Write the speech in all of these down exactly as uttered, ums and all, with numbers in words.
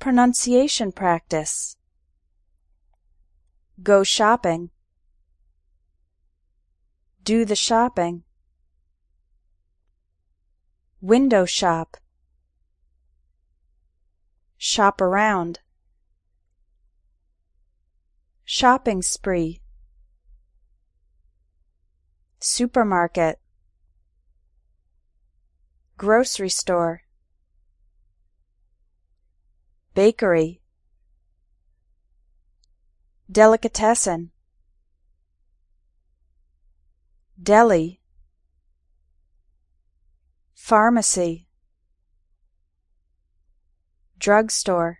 Pronunciation practice. Go shopping. Do the shopping. Window shop. Shop around. Shopping spree. Supermarket. Grocery store. Bakery. Delicatessen. Deli. Pharmacy. Drugstore.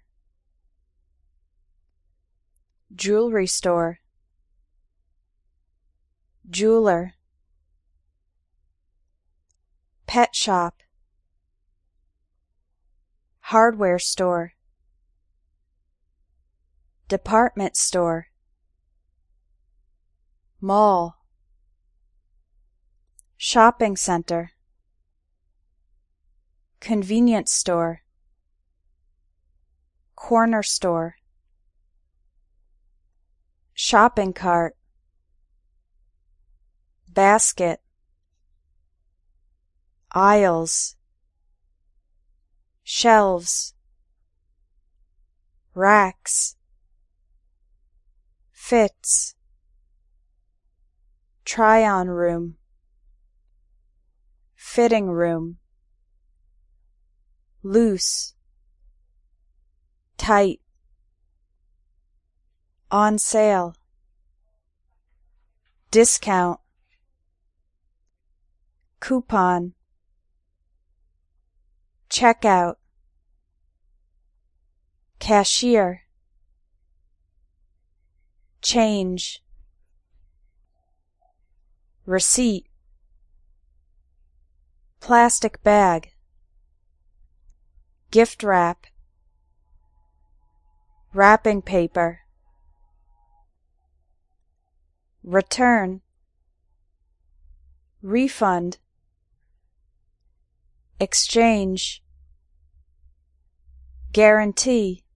Jewelry store. Jeweler. Pet shop. Hardware store. Department store. Mall. Shopping center. Convenience store. Corner store. Shopping cart. Basket. Aisles. Shelves. Racks. Fits. Try-on room. Fitting room. Loose. Tight. On sale. Discount. Coupon. Checkout. Cashier. Change. Receipt. Plastic bag. Gift wrap. Wrapping paper. Return. Refund. Exchange. Guarantee.